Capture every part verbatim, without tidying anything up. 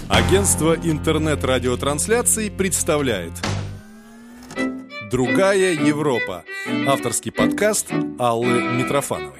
Агентство интернет-радиотрансляций представляет «Другая Европа». Авторский подкаст Аллы Митрофановой.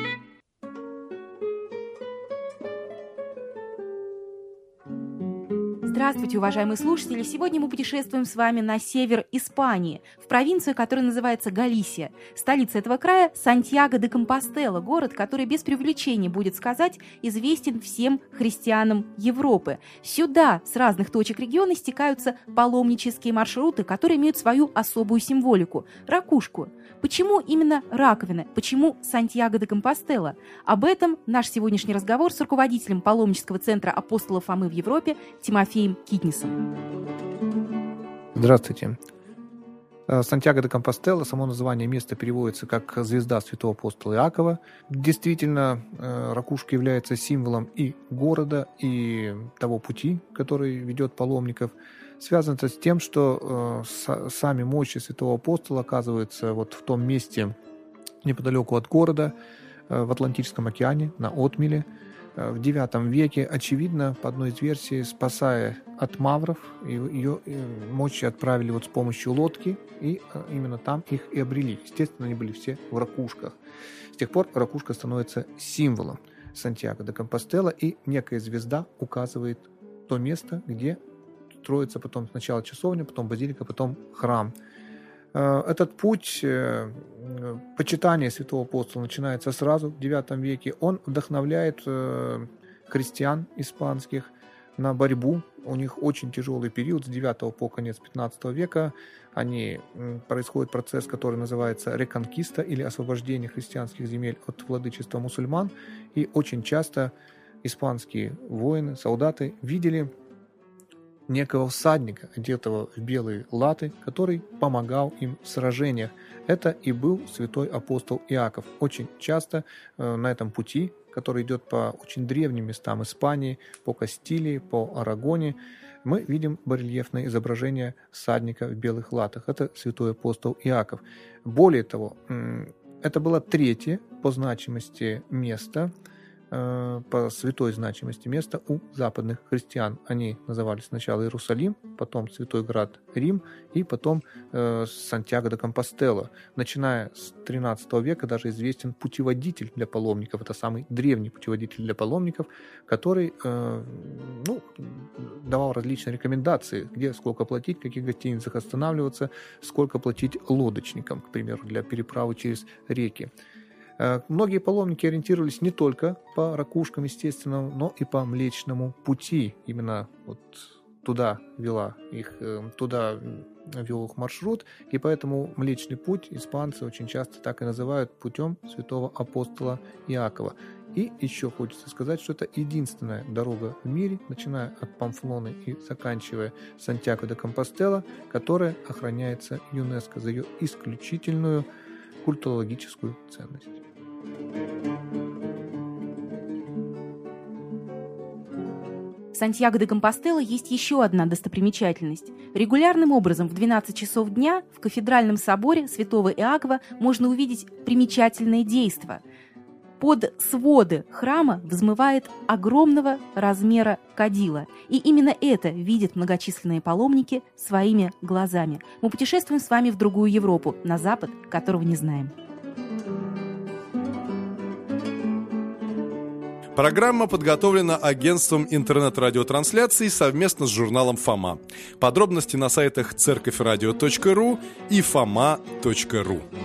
Здравствуйте, уважаемые слушатели! Сегодня мы путешествуем с вами на север Испании, в провинцию, которая называется Галисия. Столица этого края – Сантьяго-де-Компостела, город, который без преувеличения, будет сказать, известен всем христианам Европы. Сюда с разных точек региона стекаются паломнические маршруты, которые имеют свою особую символику – ракушку. Почему именно раковина? Почему Сантьяго-де-Компостела? Об этом наш сегодняшний разговор с руководителем паломнического центра апостола Фомы в Европе Тимофеем Китнисом. Здравствуйте. Сантьяго-де-Компостела, само название места переводится как «Звезда святого апостола Иакова». Действительно, ракушка является символом и города, и того пути, который ведет паломников. Связано это с тем, что э, сами мощи святого апостола оказываются вот в том месте неподалеку от города, э, в Атлантическом океане, на отмеле. Э, в девятом веке, очевидно, по одной из версий, спасая от мавров, ее э, мощи отправили вот с помощью лодки, и э, именно там их и обрели. Естественно, они были все в ракушках. С тех пор ракушка становится символом Сантьяго-де-Компостела, и некая звезда указывает то место, где строится потом сначала часовня, потом базилика, потом храм. Этот путь почитания святого апостола начинается сразу в девятом веке. Он вдохновляет христиан испанских на борьбу. У них очень тяжелый период с девятого по конец пятнадцатого века. Они, происходит процесс, который называется реконкиста или освобождение христианских земель от владычества мусульман. И очень часто испанские воины, солдаты видели некого всадника, одетого в белые латы, который помогал им в сражениях. Это и был святой апостол Иаков. Очень часто э, на этом пути, который идет по очень древним местам Испании, по Кастилии, по Арагоне, мы видим барельефное изображение всадника в белых латах. Это святой апостол Иаков. Более того, э, это было третье по значимости место, по святой значимости места у западных христиан. Они назывались сначала Иерусалим, потом Святой Град Рим и потом э, Сантьяго-де-Компостела. Начиная с тринадцатого века даже известен путеводитель для паломников. Это самый древний путеводитель для паломников, который э, ну, давал различные рекомендации, где сколько платить, в каких гостиницах останавливаться, сколько платить лодочникам, к примеру, для переправы через реки. Многие паломники ориентировались не только по ракушкам, естественно, но и по Млечному пути. Именно вот туда вела их, туда вел их маршрут, и поэтому Млечный путь испанцы очень часто так и называют путем святого апостола Иакова. И еще хочется сказать, что это единственная дорога в мире, начиная от Памфлоны и заканчивая Сантьяго-де-Компостела, которая охраняется ЮНЕСКО за ее исключительную культурологическую ценность. В Сантьяго-де-Компостела есть еще одна достопримечательность. Регулярным образом в двенадцать часов дня в кафедральном соборе святого Иакова можно увидеть примечательное действо. Под своды храма взмывает огромного размера кадила. И именно это видят многочисленные паломники своими глазами. Мы путешествуем с вами в другую Европу, на запад, которого не знаем. Программа подготовлена агентством интернет-радиотрансляций совместно с журналом «Фома». Подробности на сайтах церковь радио точка ру и фома точка ру.